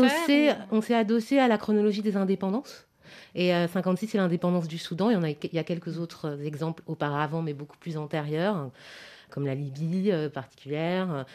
adossé à la chronologie des indépendances. Et 56, c'est l'indépendance du Soudan. Il y a quelques autres exemples auparavant, mais beaucoup plus antérieurs, comme la Libye particulière,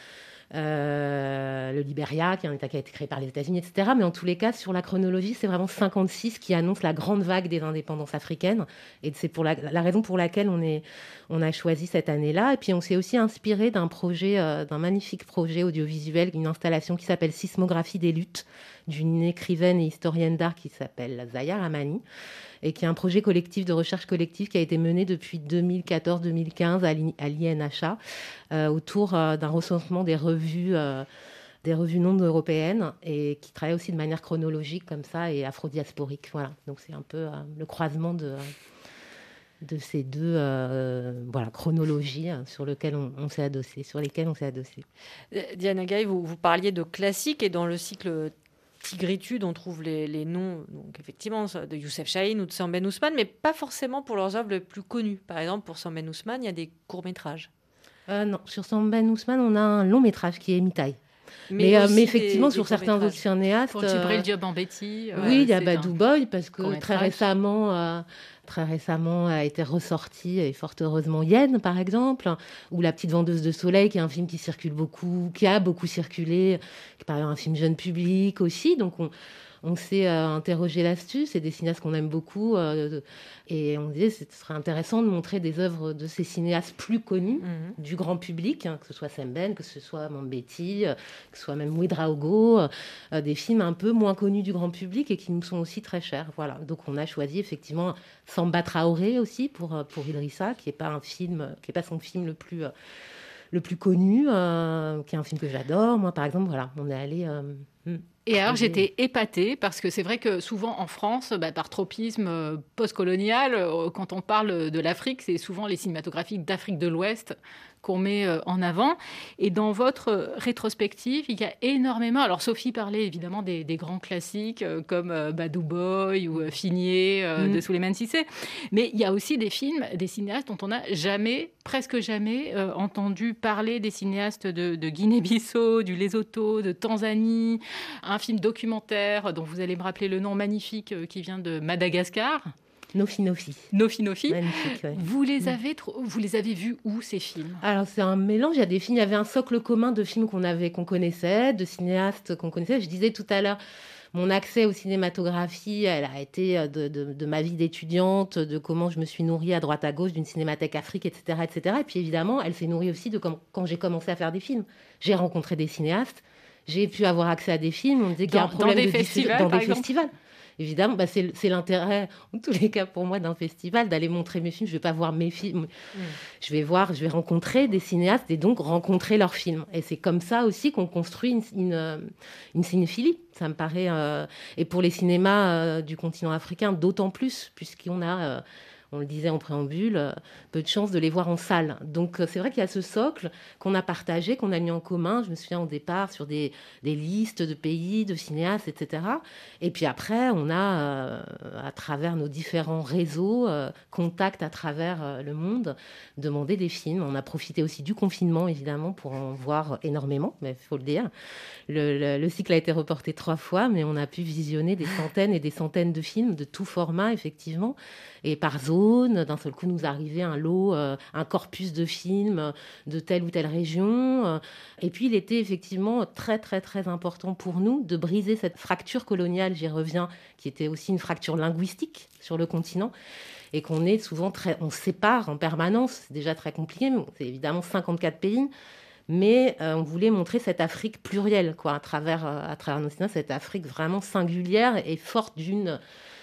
le Libéria, qui est un État qui a été créé par les États-Unis, etc. Mais en tous les cas, sur la chronologie, c'est vraiment 56 qui annonce la grande vague des indépendances africaines. Et c'est pour la raison pour laquelle on a choisi cette année-là. Et puis, on s'est aussi inspiré d'un magnifique projet audiovisuel, une installation qui s'appelle Sismographie des luttes, d'une écrivaine et historienne d'art qui s'appelle Zahia Rahmani, et qui est un projet collectif de recherche collective qui a été mené depuis 2014-2015 à l'INHA autour d'un recensement des revues non européennes, et qui travaille aussi de manière chronologique comme ça et afrodiasporique. Voilà. Donc c'est un peu le croisement de ces deux chronologies sur lesquelles on s'est adossé. Diana Gaye, vous parliez de classique, et dans le cycle Tigritude, on trouve les noms, donc effectivement, de Youssef Chahine ou de Sam Ben Ousmane, mais pas forcément pour leurs œuvres les plus connues. Par exemple, pour Sam Ben Ousmane, il y a des courts-métrages. Non, sur Sam Ben Ousmane, on a un long-métrage qui est Mitaï. Mais effectivement, sur certains autres cinéastes... Pour Djibril Diop en Betty... oui, il y a Badou Boy, parce que très récemment a été ressorti, et fort heureusement, Yen, par exemple, ou La petite vendeuse de soleil, qui est un film qui circule beaucoup, qui a beaucoup circulé, qui est par exemple un film jeune public aussi. Donc on s'est interrogé là-dessus. C'est des cinéastes qu'on aime beaucoup, et on disait que ce serait intéressant de montrer des œuvres de ces cinéastes plus connus du grand public, que ce soit Semben, que ce soit Mambéty, que ce soit même Ouedraogo, des films un peu moins connus du grand public et qui nous sont aussi très chers. Voilà. Donc on a choisi effectivement Samba Traoré aussi pour Idrissa, qui n'est pas son film le plus connu, qui est un film que j'adore. Moi, par exemple, voilà, on est allé... Et alors, j'étais épatée, parce que c'est vrai que souvent en France, par tropisme postcolonial, quand on parle de l'Afrique, c'est souvent les cinématographies d'Afrique de l'Ouest qu'on met en avant. Et dans votre rétrospective, il y a énormément... Alors, Sophie parlait évidemment des grands classiques comme Badou Boy ou Finier de Souleymane Cissé. Mais il y a aussi des films, des cinéastes dont on n'a presque jamais entendu parler, des cinéastes de Guinée-Bissau, du Lesotho, de Tanzanie. Un film documentaire dont vous allez me rappeler le nom magnifique qui vient de Madagascar. Nofi. Magnifique, ouais. Vous les avez vus où, ces films ? Alors, c'est un mélange. Il y a des films, il y avait un socle commun de films qu'on connaissait, de cinéastes qu'on connaissait. Je disais tout à l'heure, mon accès aux cinématographies, elle a été de ma vie d'étudiante, de comment je me suis nourrie à droite à gauche d'une Cinémathèque Afrique, etc., etc. Et puis, évidemment, elle s'est nourrie aussi de quand j'ai commencé à faire des films. J'ai rencontré des cinéastes, j'ai pu avoir accès à des films. On me disait qu'il y a un problème de diffusion dans des festivals. Évidemment, c'est l'intérêt, en tous les cas pour moi, d'un festival, d'aller montrer mes films. Je ne vais pas voir mes films. Je vais rencontrer des cinéastes et donc rencontrer leurs films. Et c'est comme ça aussi qu'on construit une cinéphilie. Ça me paraît... et pour les cinémas du continent africain, d'autant plus, puisqu'on a... on le disait en préambule, peu de chance de les voir en salle. Donc c'est vrai qu'il y a ce socle qu'on a partagé, qu'on a mis en commun. Je me souviens au départ sur des listes de pays, de cinéastes, etc. Et puis après, on a, à travers nos différents réseaux, contacts à travers le monde, demandé des films. On a profité aussi du confinement, évidemment, pour en voir énormément, mais il faut le dire. Le cycle a été reporté 3 fois, mais on a pu visionner des centaines et des centaines de films de tout format, effectivement. Et par zone, d'un seul coup, nous arrivait un lot, un corpus de films de telle ou telle région. Et puis, il était effectivement très, très, très important pour nous de briser cette fracture coloniale, j'y reviens, qui était aussi une fracture linguistique sur le continent. Et qu'on est souvent on se sépare en permanence. C'est déjà très compliqué, mais c'est évidemment 54 pays. Mais on voulait montrer cette Afrique plurielle, quoi, à travers nos cinémas, cette Afrique vraiment singulière et forte d'une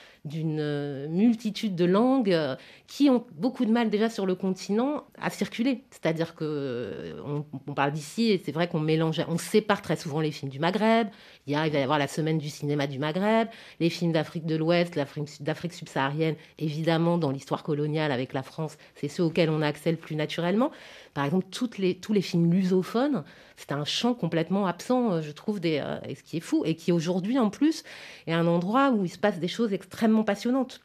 multitude de langues qui ont beaucoup de mal déjà sur le continent à circuler. C'est-à-dire qu'on parle d'ici et c'est vrai qu'on mélange, on sépare très souvent les films du Maghreb. Il va y avoir la semaine du cinéma du Maghreb, les films d'Afrique de l'Ouest, d'Afrique subsaharienne, évidemment dans l'histoire coloniale avec la France, c'est ceux auxquels on a accès le plus naturellement. Par exemple, tous les films lusophones, c'est un champ complètement absent, je trouve, et ce qui est fou, et qui aujourd'hui, en plus, est un endroit où il se passe des choses extrêmement passionnantes.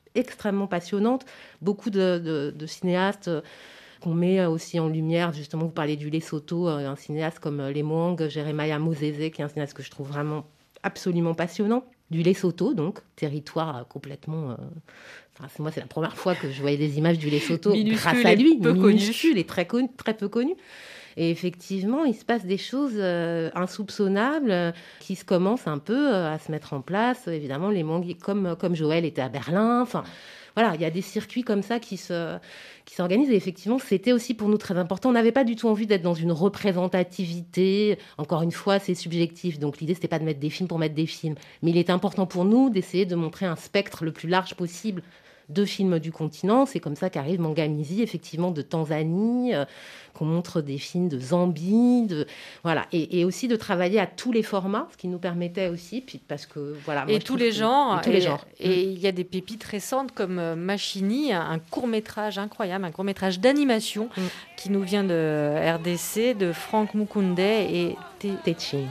Beaucoup de cinéastes qu'on met aussi en lumière. Justement, vous parlez du Lesotho, un cinéaste comme Lemoang, Jeremiah Mosese, qui est un cinéaste que je trouve vraiment absolument passionnant. Du Lesotho, donc, territoire complètement... moi, c'est la première fois que je voyais des images du Lesotho grâce à lui. Minuscule et très peu connu. Et effectivement, il se passe des choses insoupçonnables qui se commencent un peu à se mettre en place. Évidemment, les mangues, comme Joël était à Berlin. Enfin, voilà, il y a des circuits comme ça qui s'organisent. Et effectivement, c'était aussi pour nous très important. On n'avait pas du tout envie d'être dans une représentativité. Encore une fois, c'est subjectif. Donc l'idée, c'était pas de mettre des films pour mettre des films. Mais il est important pour nous d'essayer de montrer un spectre le plus large possible de films du continent. C'est comme ça qu'arrive Mangamizi, effectivement, de Tanzanie, qu'on montre des films de Zambie, voilà, et aussi de travailler à tous les formats, ce qui nous permettait aussi, puis parce que voilà. Et tous les genres. Et il y a des pépites récentes comme Machini, un court-métrage incroyable, un court-métrage d'animation qui nous vient de RDC, de Franck Mukunde et Techim.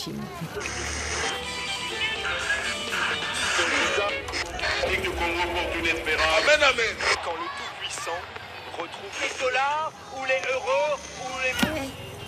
Amen. Quand le Tout-Puissant retrouve les dollars ou les euros ou les...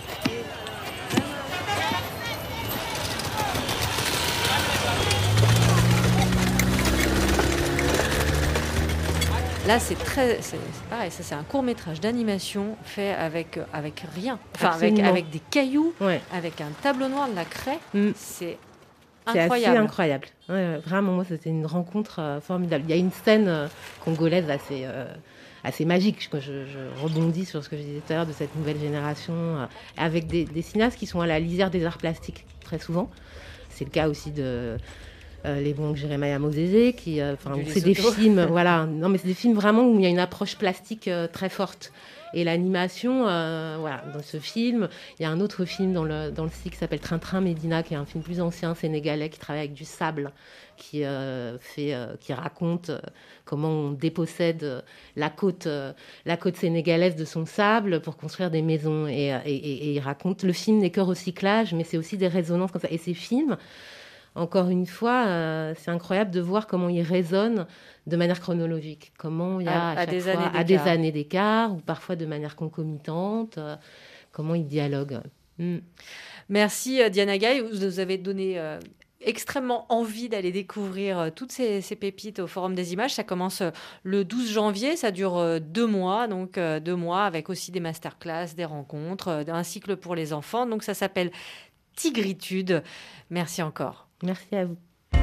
Là, c'est pareil, ça c'est un court-métrage d'animation fait avec rien, enfin avec des cailloux, avec un tableau noir, de la craie. C'est incroyable. C'est assez incroyable. Ouais, vraiment, moi, c'était une rencontre formidable. Il y a une scène congolaise assez magique. Je rebondis sur ce que je disais tout à l'heure de cette nouvelle génération, avec des cinéastes qui sont à la lisière des arts plastiques, très souvent. C'est le cas aussi de Lemoang, Jeremiah Mosese, c'est des films, voilà. Non, mais c'est des films vraiment où il y a une approche plastique très forte. Et l'animation, dans ce film, il y a un autre film dans le cycle qui s'appelle Train Médina, qui est un film plus ancien sénégalais qui travaille avec du sable, qui raconte comment on dépossède la côte sénégalaise de son sable pour construire des maisons. Et il raconte, le film n'est que recyclage, mais c'est aussi des résonances comme ça. Et ces films, encore une fois, c'est incroyable de voir comment ils résonnent de manière chronologique. Comment il y a à des années d'écart, ou parfois de manière concomitante, comment ils dialoguent. Merci Diana Gaye, vous nous avez donné extrêmement envie d'aller découvrir toutes ces pépites au Forum des Images. Ça commence le 12 janvier, ça dure 2 mois, donc 2 mois avec aussi des masterclass, des rencontres, un cycle pour les enfants. Donc ça s'appelle Tigritude. Merci encore. Merci à vous.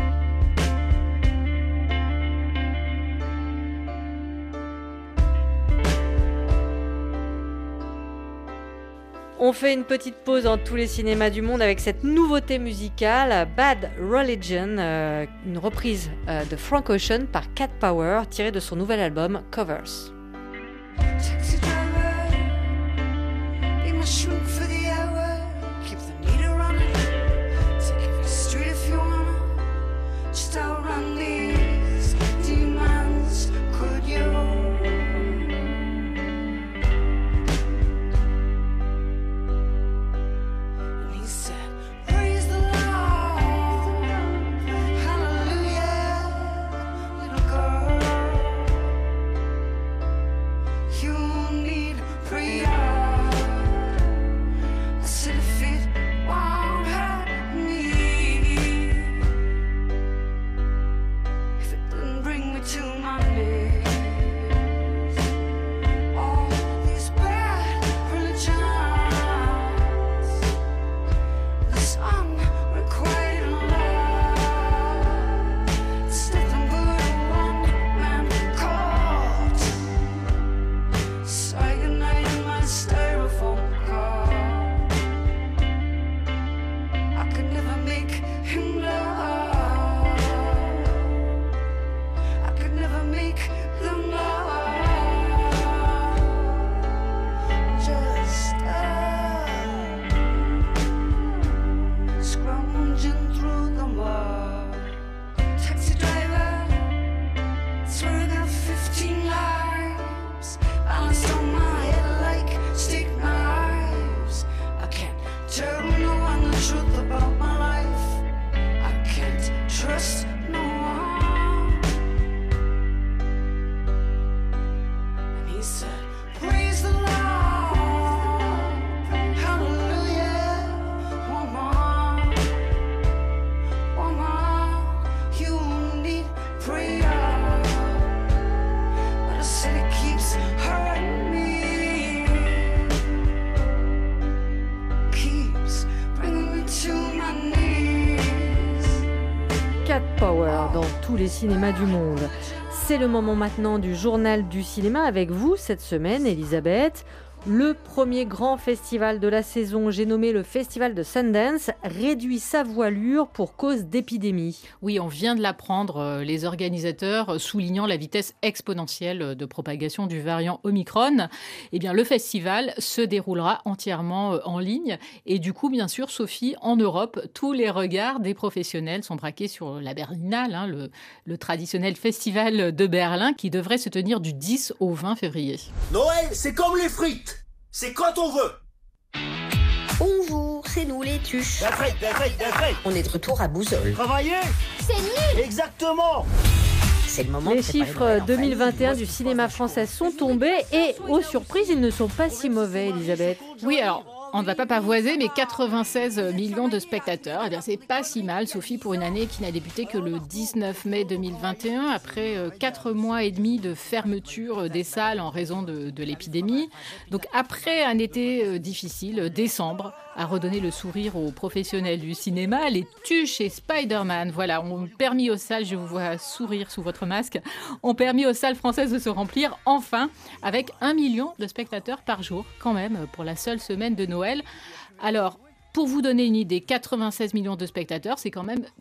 On fait une petite pause dans tous les cinémas du monde avec cette nouveauté musicale, Bad Religion, une reprise de Frank Ocean par Cat Power, tirée de son nouvel album Covers. Taxi driver, be my shoe for the hour, keep the meter running, take every street if you wanna, just outrun these demons, could you? make them know. Just scrounging through the mud. Taxi driver, swearing out 15 lives, balanced on my head like stick knives. I can't tell no one the truth about my life. I can't trust no one. And he said, praise the Lord, hallelujah. Woman, you need prayer, but I said it keeps hurting me, keeps bringing me to my knees. Cat Power dans tous les cinémas du monde. C'est le moment maintenant du journal du cinéma avec vous cette semaine, Elisabeth. Le premier grand festival de la saison, j'ai nommé le festival de Sundance, réduit sa voilure pour cause d'épidémie. Oui, on vient de l'apprendre, les organisateurs soulignant la vitesse exponentielle de propagation du variant Omicron. Eh bien, le festival se déroulera entièrement en ligne. Et du coup, bien sûr, Sophie, en Europe, tous les regards des professionnels sont braqués sur la Berlinale, le traditionnel festival de Berlin qui devrait se tenir du 10 au 20 février. Noël, c'est comme les frites. C'est quand on veut. Bonjour, c'est nous les tuches. La frite. On est de retour à Boussole. Travailler. C'est nul. Exactement. C'est le moment. Les chiffres 2021 du cinéma français sont tombés et, aux surprises, ils ne sont pas si mauvais, Elisabeth. Oui, alors, on ne va pas pavoiser, mais 96 millions de spectateurs, eh bien, c'est pas si mal, Sophie, pour une année qui n'a débuté que le 19 mai 2021, après 4 mois et demi de fermeture des salles en raison de l'épidémie. Donc, après un été difficile, décembre a redonné le sourire aux professionnels du cinéma. Les Tuches et Spider-Man, voilà, ont permis aux salles, je vous vois sourire sous votre masque, ont permis aux salles françaises de se remplir, enfin, avec 1 million de spectateurs par jour, quand même, pour la seule semaine de Noël. Alors, pour vous donner une idée, 96 millions de spectateurs, c'est quand même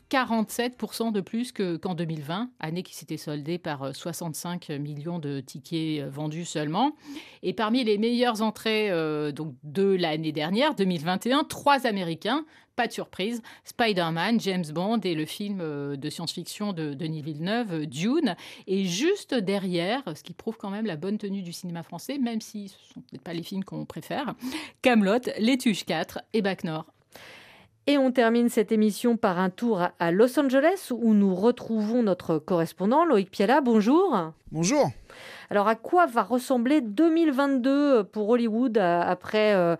47% de plus qu'en 2020, année qui s'était soldée par 65 millions de tickets vendus seulement. Et parmi les meilleures entrées donc de l'année dernière, 2021, 3 Américains, pas de surprise, Spider-Man, James Bond et le film de science-fiction de Denis Villeneuve, Dune. Et juste derrière, ce qui prouve quand même la bonne tenue du cinéma français, même si ce ne sont peut-être pas les films qu'on préfère, Kaamelott, Les Tuches 4 et Bac Nord. Et on termine cette émission par un tour à Los Angeles où nous retrouvons notre correspondant Loïc Piala. Bonjour. Bonjour. Alors, à quoi va ressembler 2022 pour Hollywood après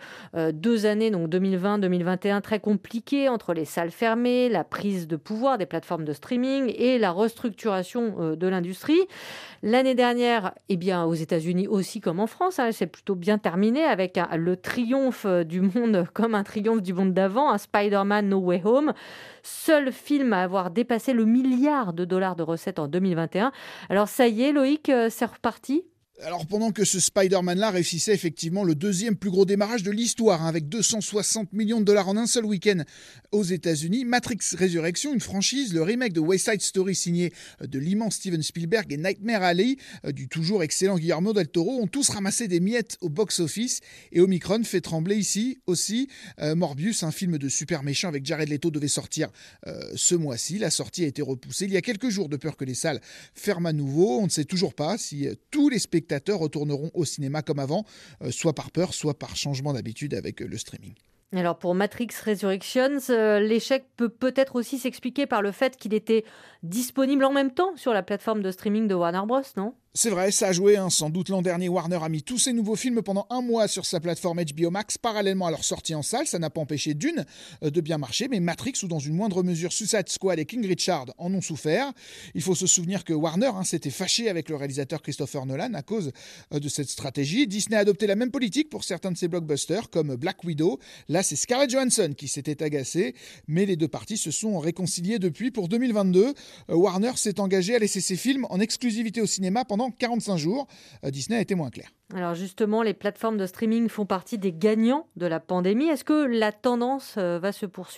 2 années, donc 2020-2021, très compliquées entre les salles fermées, la prise de pouvoir des plateformes de streaming et la restructuration de l'industrie. L'année dernière, eh bien, aux États-Unis aussi comme en France, c'est plutôt bien terminé avec le triomphe du monde comme un triomphe du monde d'avant, un Spider-Man No Way Home. Seul film à avoir dépassé le $1 milliard de recettes en 2021. Alors ça y est, Loïc, c'est reparti ? Alors pendant que ce Spider-Man-là réussissait effectivement le 2e plus gros démarrage de l'histoire, avec 260 millions de dollars en un seul week-end aux États-Unis, Matrix Résurrection, une franchise, le remake de West Side Story signé de l'immense Steven Spielberg et Nightmare Alley du toujours excellent Guillermo del Toro ont tous ramassé des miettes au box-office et Omicron fait trembler ici aussi. Morbius, un film de super méchant avec Jared Leto, devait sortir ce mois-ci. La sortie a été repoussée il y a quelques jours de peur que les salles ferment à nouveau. On ne sait toujours pas si tous les spectateurs retourneront au cinéma comme avant, soit par peur, soit par changement d'habitude avec le streaming. Alors pour Matrix Resurrections, l'échec peut peut-être aussi s'expliquer par le fait qu'il était disponible en même temps sur la plateforme de streaming de Warner Bros, non ? C'est vrai, ça a joué. Sans doute l'an dernier, Warner a mis tous ses nouveaux films pendant 1 mois sur sa plateforme HBO Max, parallèlement à leur sortie en salle. Ça n'a pas empêché Dune de bien marcher, mais Matrix, ou dans une moindre mesure Suicide Squad et King Richard, en ont souffert. Il faut se souvenir que Warner s'était fâché avec le réalisateur Christopher Nolan à cause de cette stratégie. Disney a adopté la même politique pour certains de ses blockbusters, comme Black Widow. Là, c'est Scarlett Johansson qui s'était agacée, mais les deux parties se sont réconciliées depuis. Pour 2022, Warner s'est engagé à laisser ses films en exclusivité au cinéma pendant 45 jours. Disney a été moins clair. Alors justement, les plateformes de streaming font partie des gagnants de la pandémie. Est-ce que la tendance va se poursuivre ?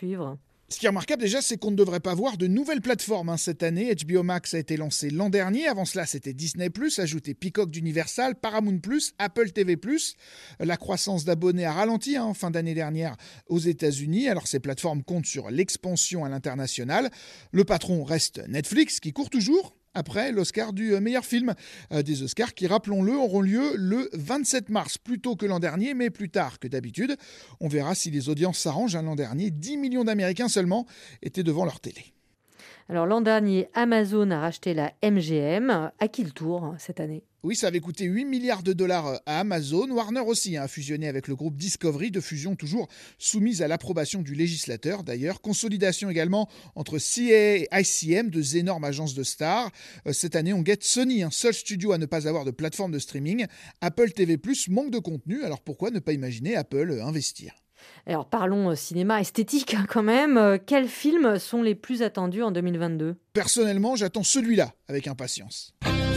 Ce qui est remarquable déjà, c'est qu'on ne devrait pas voir de nouvelles plateformes cette année. HBO Max a été lancé l'an dernier. Avant cela, c'était Disney+, ajouté Peacock d'Universal, Paramount+, Apple TV+. La croissance d'abonnés a ralenti en fin d'année dernière aux États-Unis. Alors ces plateformes comptent sur l'expansion à l'international. Le patron reste Netflix, qui court toujours après l'Oscar du meilleur film. Des Oscars qui, rappelons-le, auront lieu le 27 mars, plus tôt que l'an dernier, mais plus tard que d'habitude. On verra si les audiences s'arrangent. L'an dernier, 10 millions d'Américains seulement étaient devant leur télé. Alors l'an dernier, Amazon a racheté la MGM. À qui le tour cette année ? Oui, ça avait coûté 8 milliards de dollars à Amazon. Warner aussi a fusionné avec le groupe Discovery, de fusion toujours soumise à l'approbation du législateur d'ailleurs. Consolidation également entre CAA et ICM, deux énormes agences de stars. Cette année, on guette Sony, un seul studio à ne pas avoir de plateforme de streaming. Apple TV+, manque de contenu, alors pourquoi ne pas imaginer Apple investir ? Alors parlons cinéma esthétique quand même. Quels films sont les plus attendus en 2022 ? Personnellement, j'attends celui-là avec impatience.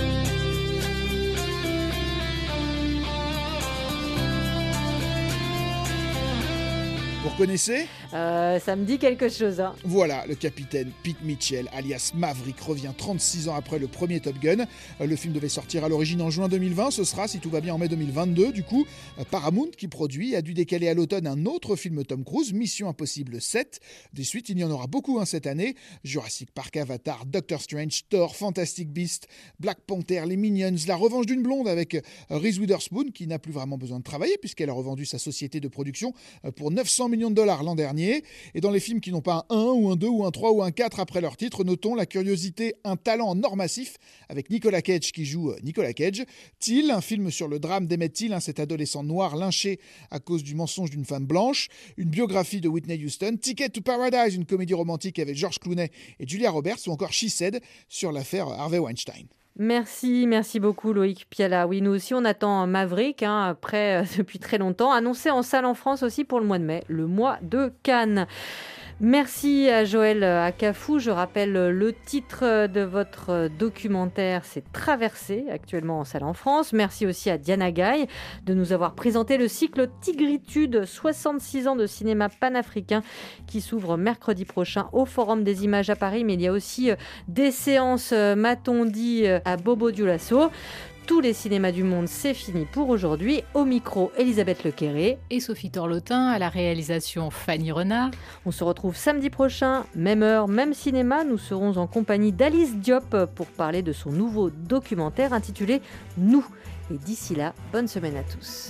Vous reconnaissez ? Ça me dit quelque chose. Voilà, le capitaine Pete Mitchell, alias Maverick, revient 36 ans après le premier Top Gun. Le film devait sortir à l'origine en juin 2020. Ce sera, si tout va bien, en mai 2022. Du coup, Paramount, qui produit, a dû décaler à l'automne un autre film Tom Cruise, Mission Impossible 7. Des suites, il y en aura beaucoup cette année. Jurassic Park, Avatar, Doctor Strange, Thor, Fantastic Beasts, Black Panther, les Minions, La Revanche d'une blonde avec Reese Witherspoon, qui n'a plus vraiment besoin de travailler puisqu'elle a revendu sa société de production pour 900 millions de dollars l'an dernier. Et dans les films qui n'ont pas un 1 ou un 2 ou un 3 ou un 4 après leur titre, notons la curiosité, un talent en or massif avec Nicolas Cage qui joue Nicolas Cage. Till, un film sur le drame d'Emmett Till, cet adolescent noir lynché à cause du mensonge d'une femme blanche. Une biographie de Whitney Houston. Ticket to Paradise, une comédie romantique avec George Clooney et Julia Roberts. Ou encore She Said sur l'affaire Harvey Weinstein. Merci beaucoup Loïc Piala. Oui, nous aussi on attend Maverick, après depuis très longtemps, annoncé en salle en France aussi pour le mois de mai, le mois de Cannes. Merci à Joël Akafou. Je rappelle le titre de votre documentaire, c'est Traversée, actuellement en salle en France. Merci aussi à Diana Gaye de nous avoir présenté le cycle Tigritude, 66 ans de cinéma panafricain qui s'ouvre mercredi prochain au Forum des Images à Paris. Mais il y a aussi des séances, m'a-t-on dit, à Bobo-Dioulasso. Tous les cinémas du monde, c'est fini pour aujourd'hui. Au micro, Elisabeth Lequéré et Sophie Torlotin, à la réalisation Fanny Renard. On se retrouve samedi prochain, même heure, même cinéma. Nous serons en compagnie d'Alice Diop pour parler de son nouveau documentaire intitulé « Nous ». Et d'ici là, bonne semaine à tous.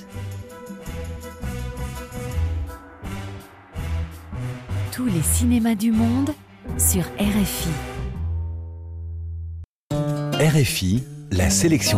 Tous les cinémas du monde sur RFI. RFI, la sélection